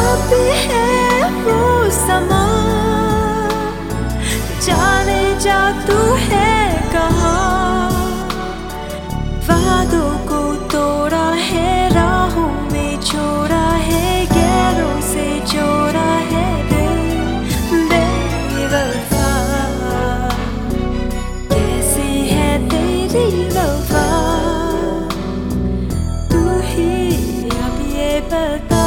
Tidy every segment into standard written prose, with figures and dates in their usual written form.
अब है वो समा, जाने जा तू है कहाँ। वादों को तोड़ा है, राहों में छोड़ा है, गैरों से जोड़ा है दिल बेवफा। कैसी है तेरी वफा, तू ही अब ये बता।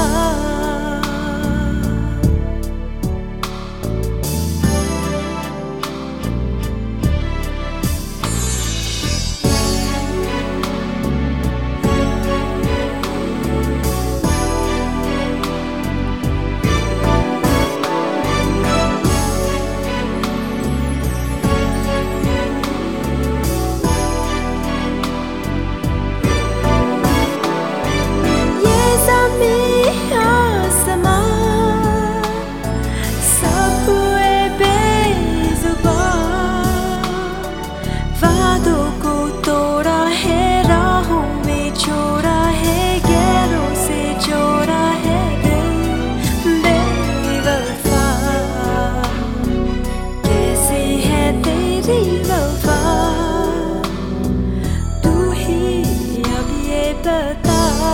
वादों को तोड़ा है, राहों में छोड़ा है, गैरों से जोड़ा है दिल बेवफा। कैसी है तेरी वफा, तू ही अब ये बता।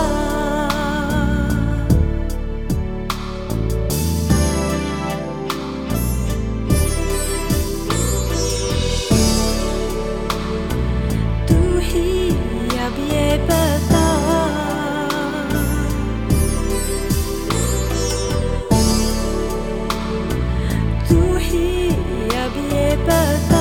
अब ये बता, तू ही अब ये बता।